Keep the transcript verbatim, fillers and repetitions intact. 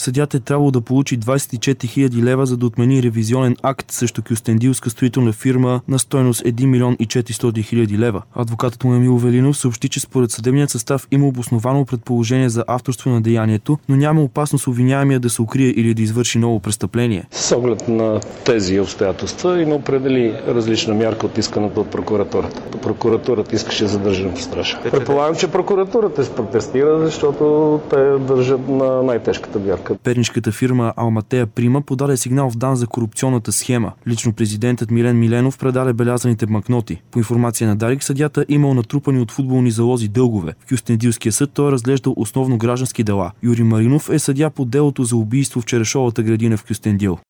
съдията е трябвало да получи двадесет и четири хиляди лева, за да отмени ревизионен акт срещу кюстендилска строителна фирма на стойност един милион и четиристотин хиляди лева. Адвокатът му Емил Велинов съобщи, че според съдебният състав има обосновано предположение за авторство на деянието, но няма опасност обвиняемия да се укрие или да извърши ново престъпление. С оглед на тези обстоятелства има определи различна мярка от исканата от прокуратурата. Прокуратурата искаше задържане под стража. Предполагам, че прокуратурата ще протестира, защото те държат на най-тежката мярка. Пернишката фирма Алматея Прима подаде сигнал в ДАНС за корупционната схема. Лично президентът Милен Миленов предаде белязаните банкноти. По информация на Дарик, съдията имал натрупани от футболни залози дългове. В Кюстендилския съд той е разглеждал основно граждански дела. Юрий Маринов е съдия по делото за убийство в Черешовата градина в Кюстендил.